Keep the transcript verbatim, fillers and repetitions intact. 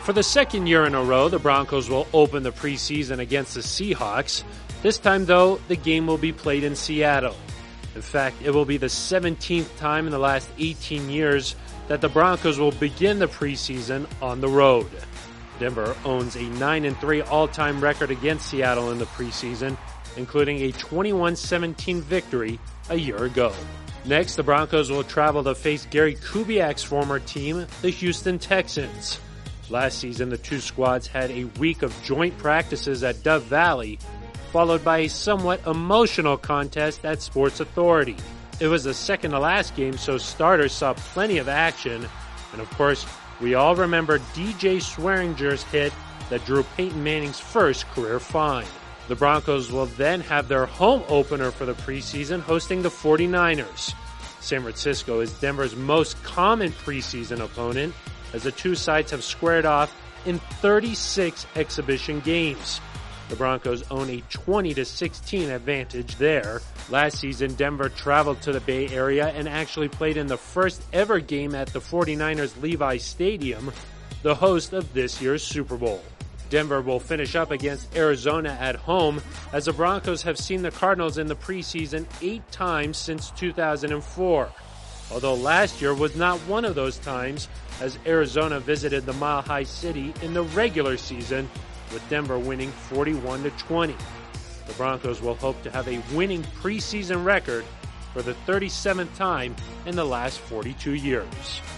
For the second year in a row, the Broncos will open the preseason against the Seahawks. This time, though, the game will be played in Seattle. In fact, it will be the seventeenth time in the last eighteen years that the Broncos will begin the preseason on the road. Denver owns a nine and three all-time record against Seattle in the preseason, including a twenty-one seventeen victory a year ago. Next, the Broncos will travel to face Gary Kubiak's former team, the Houston Texans. Last season, the two squads had a week of joint practices at Dove Valley, followed by a somewhat emotional contest at Sports Authority. It was the second to last game, so starters saw plenty of action. And of course, we all remember D J Swearinger's hit that drew Peyton Manning's first career fine. The Broncos will then have their home opener for the preseason, hosting the forty-niners. San Francisco is Denver's most common preseason opponent, as the two sides have squared off in thirty-six exhibition games. The Broncos own a twenty to sixteen advantage there. Last season, Denver traveled to the Bay Area and actually played in the first ever game at the forty-niners Levi Stadium, the host of this year's Super Bowl. Denver will finish up against Arizona at home, as the Broncos have seen the Cardinals in the preseason eight times since two thousand four. Although last year was not one of those times, as Arizona visited the Mile High City in the regular season, with Denver winning forty-one to twenty. The Broncos will hope to have a winning preseason record for the thirty-seventh time in the last forty-two years.